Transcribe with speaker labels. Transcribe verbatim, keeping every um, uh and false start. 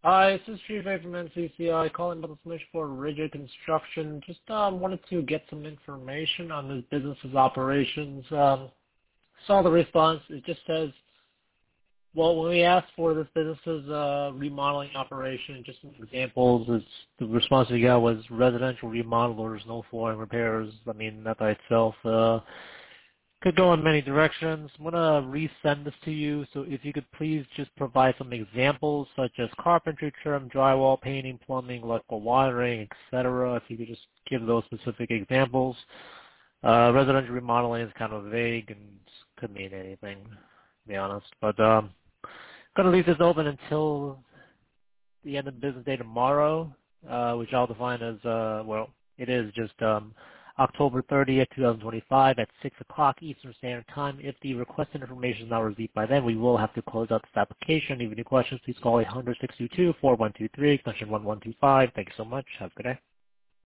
Speaker 1: Hi, this is Chief A from N C C I calling about the submission for Rigid Construction. Just um, wanted to get some information on this business's operations. Um, saw the response. It just says, well, when we asked for this business's uh, remodeling operation, just some examples, it's, the response we got was residential remodelers, no flooring repairs. I mean, that by itself uh, could go in many directions. I'm going to resend this to you, so if you could please just provide some examples such as carpentry, trim, drywall, painting, plumbing, electrical wiring, et cetera. If you could just give those specific examples. Uh, residential remodeling is kind of vague and could mean anything, to be honest. But um, going to leave this open until the end of the business day tomorrow, uh, which I'll define as, uh, well, it is just um, October thirtieth, twenty twenty-five at six o'clock Eastern Standard Time. If the requested information is not received by then, we will have to close out this application. If you have any questions, please call eight hundred, six two two, four one two three, extension one one two five. Thank you so much. Have a good day.